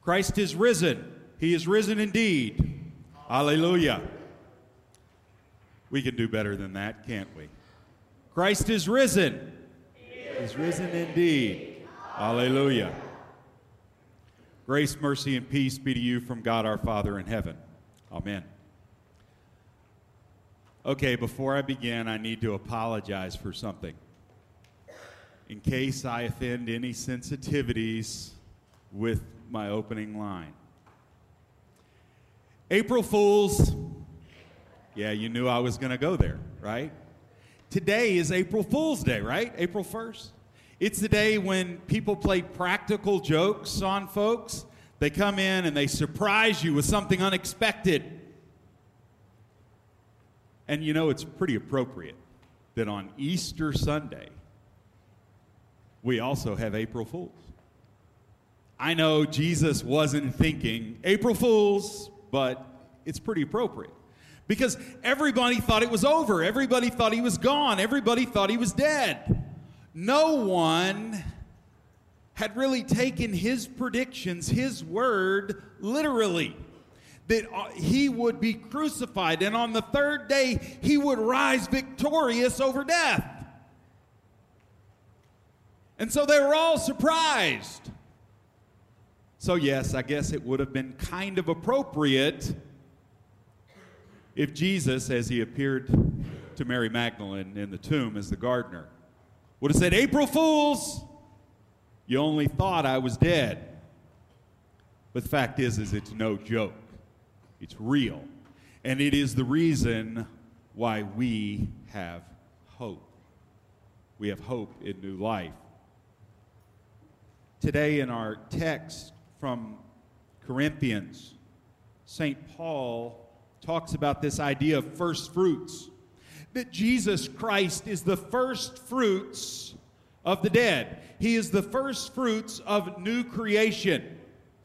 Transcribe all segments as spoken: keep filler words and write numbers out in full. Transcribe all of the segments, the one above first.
Christ is risen. He is risen indeed. Hallelujah. We can do better than that, can't we? Christ is risen. He is risen indeed. Hallelujah. Grace, mercy, and peace be to you from God our Father in heaven. Amen. Okay, before I begin, I need to apologize for something. In case I offend any sensitivities with my opening line. April Fools. Yeah, you knew I was going to go there, right? Today is April Fool's Day, right? April first. It's the day when people play practical jokes on folks. They come in and they surprise you with something unexpected. And you know, it's pretty appropriate that on Easter Sunday, we also have April Fools. I know Jesus wasn't thinking April Fools, but it's pretty appropriate. Because everybody thought it was over. Everybody thought he was gone. Everybody thought he was dead. No one had really taken his predictions, his word, literally. That he would be crucified, and on the third day, he would rise victorious over death. And so they were all surprised. So yes, I guess it would have been kind of appropriate if Jesus, as he appeared to Mary Magdalene in the tomb as the gardener, would have said, April Fools, you only thought I was dead. But the fact is, is it's no joke. It's real. And it is the reason why we have hope. We have hope in new life. Today in our text from Corinthians, Saint Paul talks about this idea of first fruits. That Jesus Christ is the first fruits of the dead. He is the first fruits of new creation.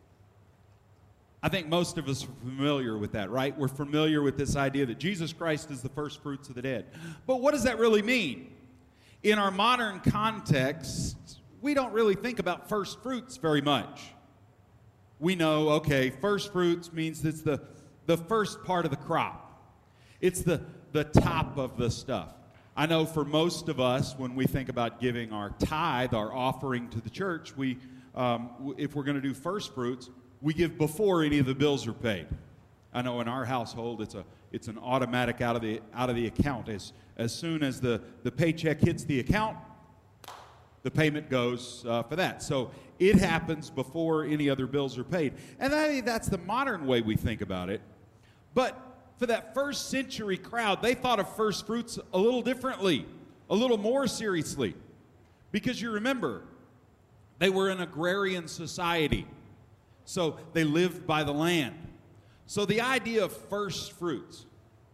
I think most of us are familiar with that, right? We're familiar with this idea that Jesus Christ is the first fruits of the dead. But what does that really mean? In our modern context, we don't really think about first fruits very much. We know, okay, first fruits means it's the, the first part of the crop. It's the, the top of the stuff. I know for most of us, when we think about giving our tithe, our offering to the church, we, um, if we're going to do first fruits, we give before any of the bills are paid. I know in our household, it's a it's an automatic out of the out of the account. As as soon as the, the paycheck hits the account, the payment goes uh, for that. So it happens before any other bills are paid. And I mean, that's the modern way we think about it. But for that first century crowd, they thought of first fruits a little differently, a little more seriously. Because you remember, they were an agrarian society. So they lived by the land. So the idea of first fruits.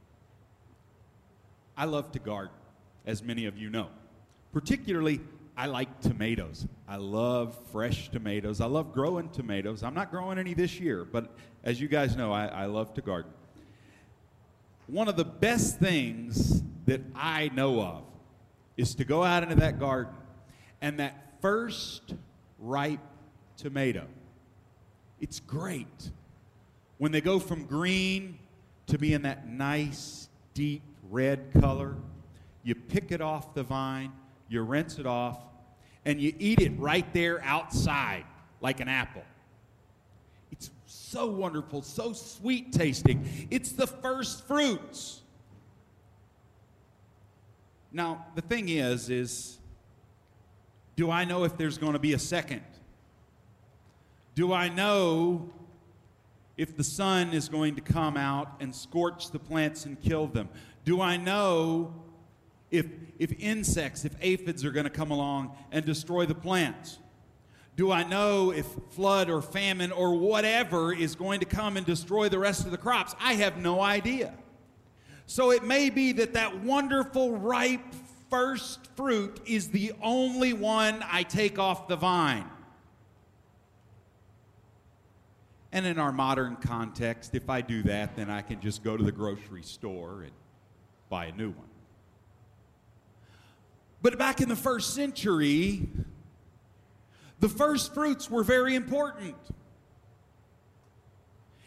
I love to garden, as many of you know. Particularly, I like tomatoes. I love fresh tomatoes. I love growing tomatoes. I'm not growing any this year, but as you guys know, I, I love to garden. One of the best things that I know of is to go out into that garden and that first ripe tomato. It's great when they go from green to being that nice, deep red color. You pick it off the vine, you rinse it off, and you eat it right there outside like an apple. It's so wonderful, so sweet tasting. It's the first fruits. Now, the thing is, is do I know if there's going to be a second? Do I know if the sun is going to come out and scorch the plants and kill them? Do I know if, if insects, if aphids are going to come along and destroy the plants? Do I know if flood or famine or whatever is going to come and destroy the rest of the crops? I have no idea. So it may be that that wonderful, ripe first fruit is the only one I take off the vine. And in our modern context, if I do that, then I can just go to the grocery store and buy a new one. But back in the first century, the first fruits were very important.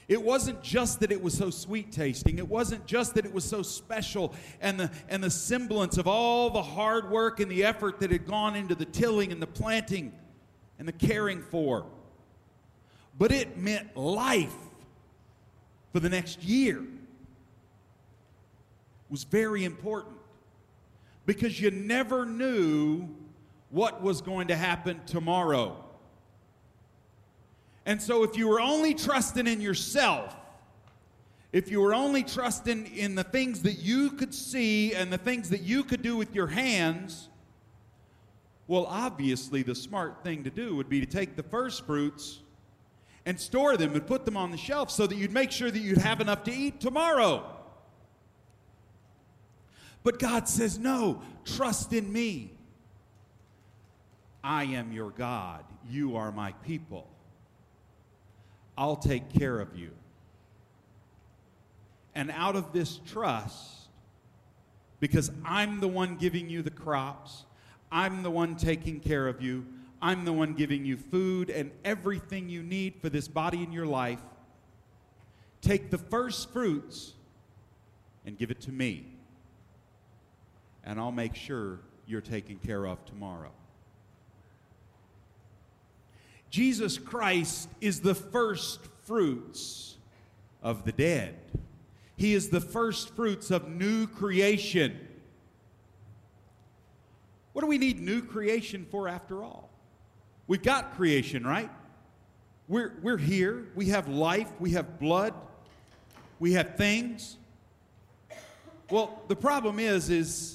It wasn't just that it was so sweet tasting. It wasn't just that it was so special and the, and the semblance of all the hard work and the effort that had gone into the tilling and the planting and the caring for. But it meant life for the next year. It was very important because you never knew what was going to happen tomorrow. And so if you were only trusting in yourself, if you were only trusting in the things that you could see and the things that you could do with your hands, well, obviously the smart thing to do would be to take the first fruits and store them and put them on the shelf so that you'd make sure that you'd have enough to eat tomorrow. But God says, no, trust in me. I am your God. You are my people. I'll take care of you. And out of this trust, because I'm the one giving you the crops, I'm the one taking care of you, I'm the one giving you food and everything you need for this body in your life, take the first fruits and give it to me. And I'll make sure you're taken care of tomorrow. Jesus Christ is the first fruits of the dead. He is the first fruits of new creation. What do we need new creation for after all? We've got creation, right? We're, we're here. We have life. We have blood. We have things. Well, the problem is, is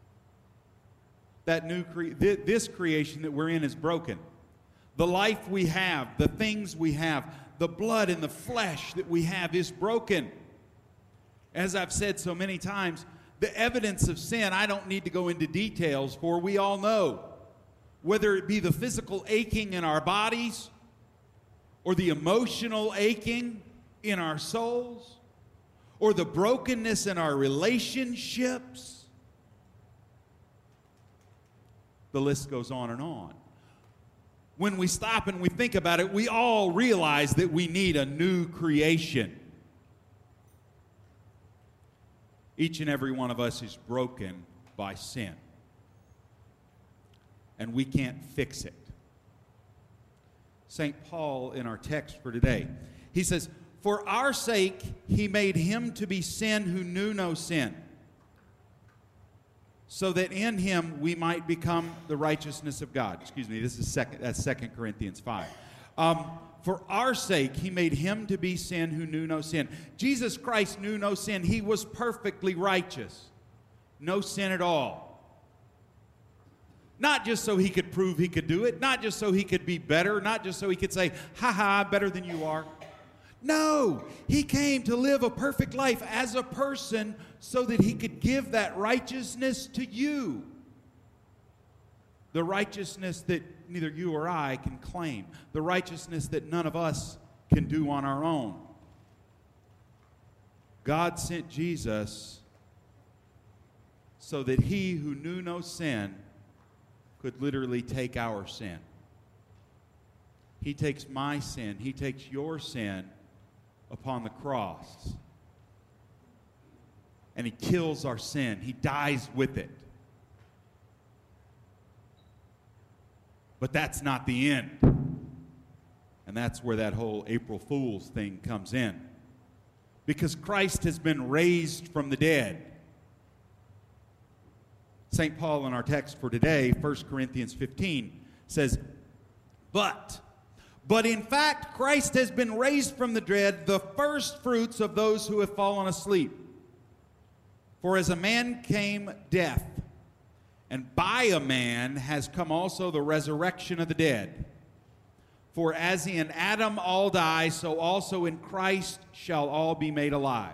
that new cre- th- this creation that we're in is broken. The life we have, the things we have, the blood and the flesh that we have is broken. As I've said so many times, the evidence of sin, I don't need to go into details for, we all know. Whether it be the physical aching in our bodies or the emotional aching in our souls or the brokenness in our relationships, the list goes on and on. When we stop and we think about it, we all realize that we need a new creation. Each and every one of us is broken by sin. And we can't fix it. Saint Paul, in our text for today, he says, "For our sake he made him to be sin who knew no sin, so that in him we might become the righteousness of God." Excuse me, this is second, that's Second Corinthians five. Um, For our sake, he made him to be sin who knew no sin. Jesus Christ knew no sin. He was perfectly righteous. No sin at all. Not just so he could prove he could do it. Not just so he could be better. Not just so he could say, ha ha, better than you are. No, he came to live a perfect life as a person so that he could give that righteousness to you. The righteousness that neither you or I can claim. The righteousness that none of us can do on our own. God sent Jesus so that he who knew no sin could literally take our sin. He takes my sin. He takes your sin upon the cross. And he kills our sin. He dies with it. But that's not the end. And that's where that whole April Fool's thing comes in. Because Christ has been raised from the dead. Saint Paul in our text for today, First Corinthians fifteen, says, But, but in fact, Christ has been raised from the dead, the first fruits of those who have fallen asleep. For as a man came death, and by a man has come also the resurrection of the dead. For as in Adam all die, so also in Christ shall all be made alive.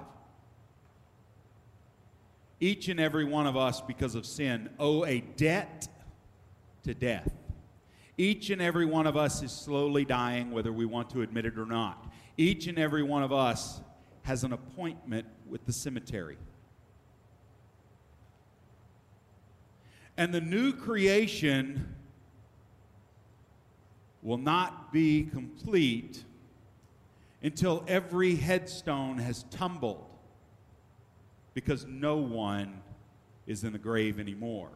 Each and every one of us, because of sin, owe a debt to death. Each and every one of us is slowly dying, whether we want to admit it or not. Each and every one of us has an appointment with the cemetery. And the new creation will not be complete until every headstone has tumbled, because no one is in the grave anymore.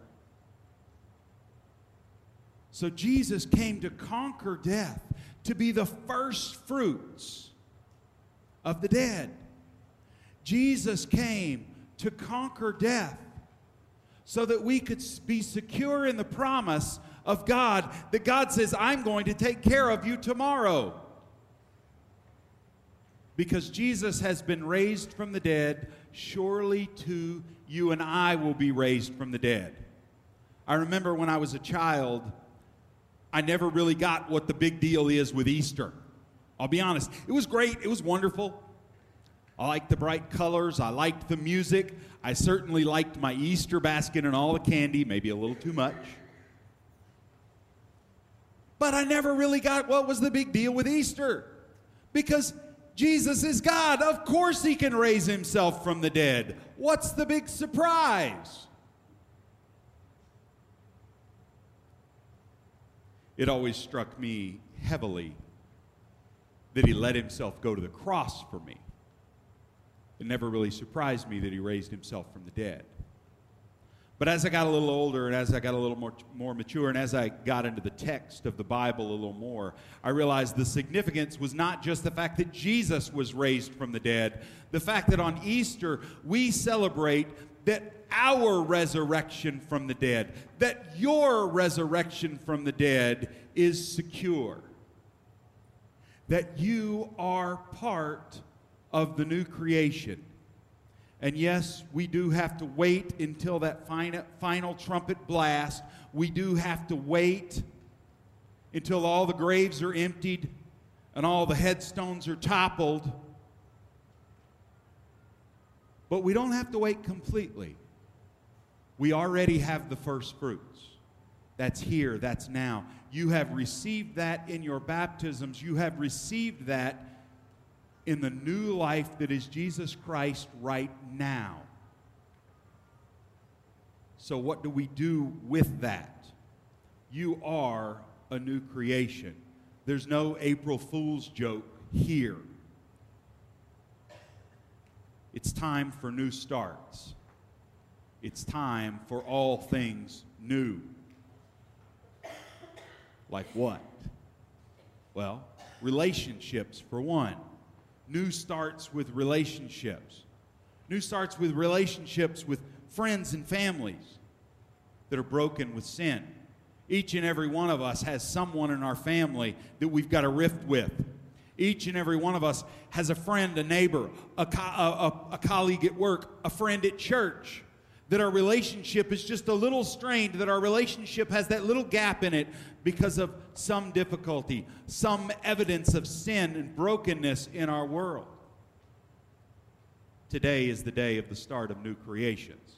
So Jesus came to conquer death, to be the first fruits of the dead. Jesus came to conquer death so that we could be secure in the promise of God, that God says, I'm going to take care of you tomorrow. Because Jesus has been raised from the dead, surely too you and I will be raised from the dead. I remember when I was a child, I never really got what the big deal is with Easter. I'll be honest. It was great. It was wonderful. I liked the bright colors. I liked the music. I certainly liked my Easter basket and all the candy, maybe a little too much. But I never really got what was the big deal with Easter. Because Jesus is God. Of course he can raise himself from the dead. What's the big surprise? It always struck me heavily that he let himself go to the cross for me. It never really surprised me that he raised himself from the dead. But as I got a little older and as I got a little more, more mature and as I got into the text of the Bible a little more, I realized the significance was not just the fact that Jesus was raised from the dead, the fact that on Easter we celebrate that our resurrection from the dead, that your resurrection from the dead is secure, that you are part of the new creation. And yes, we do have to wait until that final, final trumpet blast. We do have to wait until all the graves are emptied and all the headstones are toppled. But we don't have to wait completely. We already have the first fruits. That's here, that's now. You have received that in your baptisms. You have received that in the new life that is Jesus Christ right now. So what do we do with that? You are a new creation. There's no April Fool's joke here. It's time for new starts. It's time for all things new. Like what? Well, relationships for one. New starts with relationships. New starts with relationships with friends and families that are broken with sin. Each and every one of us has someone in our family that we've got a rift with. Each and every one of us has a friend, a neighbor, a, co- a, a, a colleague at work, a friend at church, that our relationship is just a little strained, that our relationship has that little gap in it because of some difficulty, some evidence of sin and brokenness in our world. Today is the day of the start of new creations.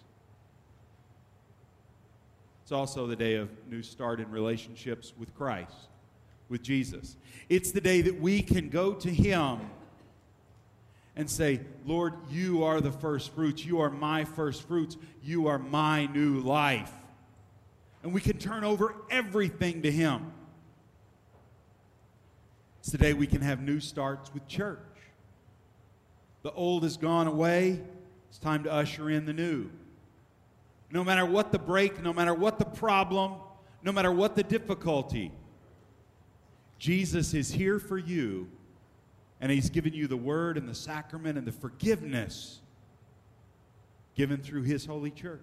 It's also the day of new start in relationships with Christ, with Jesus. It's the day that we can go to him and say, Lord, you are the first fruits. You are my first fruits. You are my new life. And we can turn over everything to him. It's the day we can have new starts with church. The old has gone away. It's time to usher in the new. No matter what the break, no matter what the problem, no matter what the difficulty, Jesus is here for you. And he's given you the word and the sacrament and the forgiveness given through his holy church.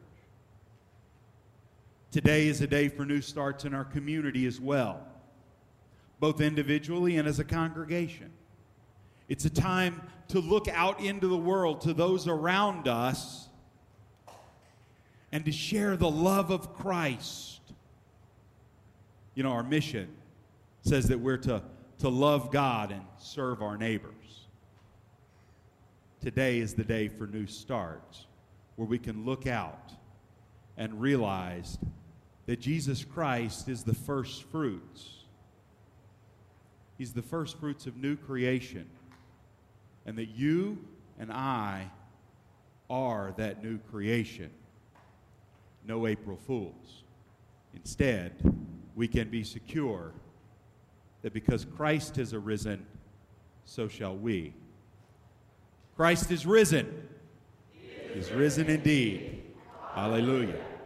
Today is a day for new starts in our community as well, both individually and as a congregation. It's a time to look out into the world to those around us and to share the love of Christ. You know, our mission says that we're to to love God and serve our neighbors. Today is the day for new starts, where we can look out and realize that Jesus Christ is the first fruits. He's the first fruits of new creation, and that you and I are that new creation. No April Fools. Instead, we can be secure that because Christ has arisen, so shall we. Christ is risen. He is risen indeed. Hallelujah.